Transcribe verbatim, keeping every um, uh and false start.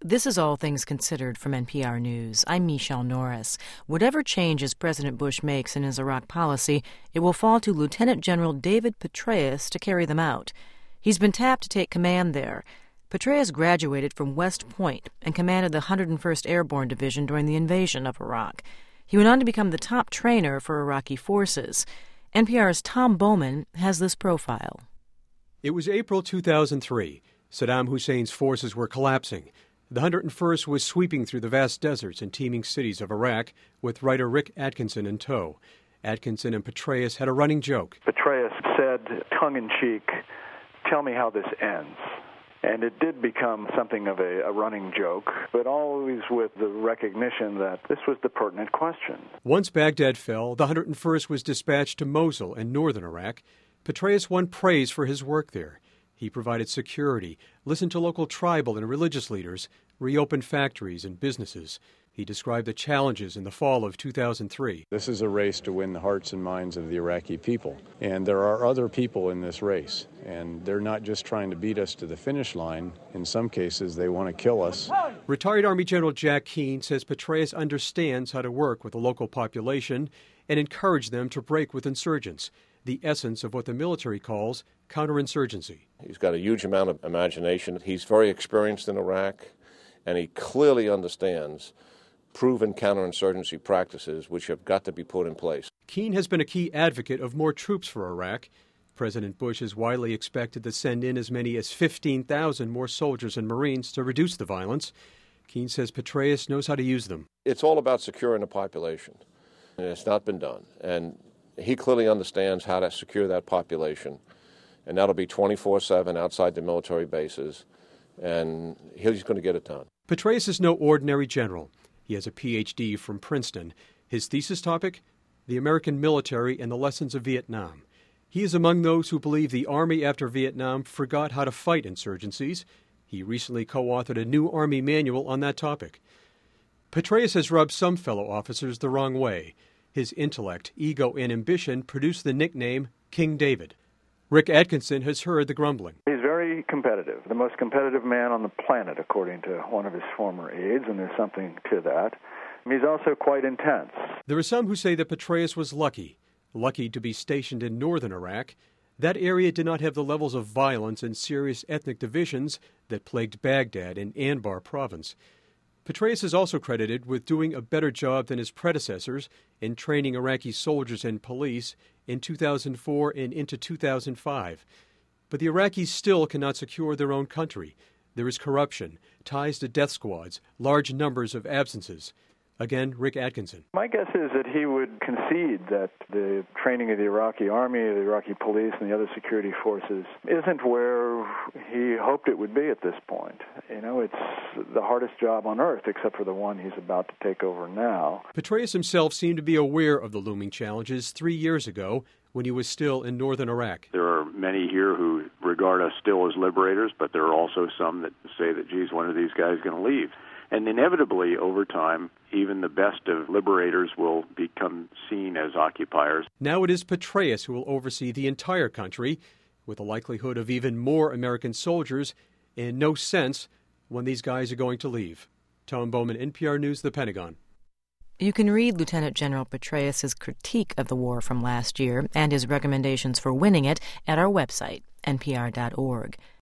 This is All Things Considered from N P R News. I'm Michelle Norris. Whatever changes President Bush makes in his Iraq policy, it will fall to Lieutenant General David Petraeus to carry them out. He's been tapped to take command there. Petraeus graduated from West Point and commanded the one hundred first Airborne Division during the invasion of Iraq. He went on to become the top trainer for Iraqi forces. N P R's Tom Bowman has this profile. It was April two thousand three. Saddam Hussein's forces were collapsing. The one hundred first was sweeping through the vast deserts and teeming cities of Iraq with writer Rick Atkinson in tow. Atkinson and Petraeus had a running joke. Petraeus said, tongue-in-cheek, "Tell me how this ends." And it did become something of a, a running joke, but always with the recognition that this was the pertinent question. Once Baghdad fell, the one hundred first was dispatched to Mosul in northern Iraq. Petraeus won praise for his work there. He provided security, listened to local tribal and religious leaders, reopened factories and businesses. He described the challenges in the fall of two thousand three. This is a race to win the hearts and minds of the Iraqi people. And there are other people in this race. And they're not just trying to beat us to the finish line. In some cases, they want to kill us. Retired Army General Jack Keane says Petraeus understands how to work with the local population and encourage them to break with insurgents, the essence of what the military calls counterinsurgency. He's got a huge amount of imagination. He's very experienced in Iraq, and he clearly understands proven counterinsurgency practices which have got to be put in place. Keane has been a key advocate of more troops for Iraq. President Bush is widely expected to send in as many as fifteen thousand more soldiers and Marines to reduce the violence. Keane says Petraeus knows how to use them. It's all about securing the population, and it's not been done. And he clearly understands how to secure that population, and that'll be twenty-four seven outside the military bases, and he's going to get it done. Petraeus is no ordinary general. He has a P H D from Princeton. His thesis topic, the American military and the lessons of Vietnam. He is among those who believe the Army after Vietnam forgot how to fight insurgencies. He recently co-authored a new Army manual on that topic. Petraeus has rubbed some fellow officers the wrong way. His intellect, ego, and ambition produced the nickname King David. Rick Atkinson has heard the grumbling. He's very competitive, the most competitive man on the planet, according to one of his former aides, and there's something to that. He's also quite intense. There are some who say that Petraeus was lucky, lucky to be stationed in northern Iraq. That area did not have the levels of violence and serious ethnic divisions that plagued Baghdad and Anbar province. Petraeus is also credited with doing a better job than his predecessors in training Iraqi soldiers and police in two thousand four and into two thousand five. But the Iraqis still cannot secure their own country. There is corruption, ties to death squads, large numbers of absences. Again, Rick Atkinson. My guess is that he would concede that the training of the Iraqi army, the Iraqi police, and the other security forces isn't where he hoped it would be at this point. You know, it's the hardest job on earth, except for the one he's about to take over now. Petraeus himself seemed to be aware of the looming challenges three years ago when he was still in northern Iraq. There are many here who regard us still as liberators, but there are also some that say that, geez, when are these guys going to leave? And inevitably, over time, even the best of liberators will become seen as occupiers. Now it is Petraeus who will oversee the entire country, with the likelihood of even more American soldiers, and no sense when these guys are going to leave. Tom Bowman, N P R News, The Pentagon. You can read Lieutenant General Petraeus' critique of the war from last year and his recommendations for winning it at our website, N P R dot org.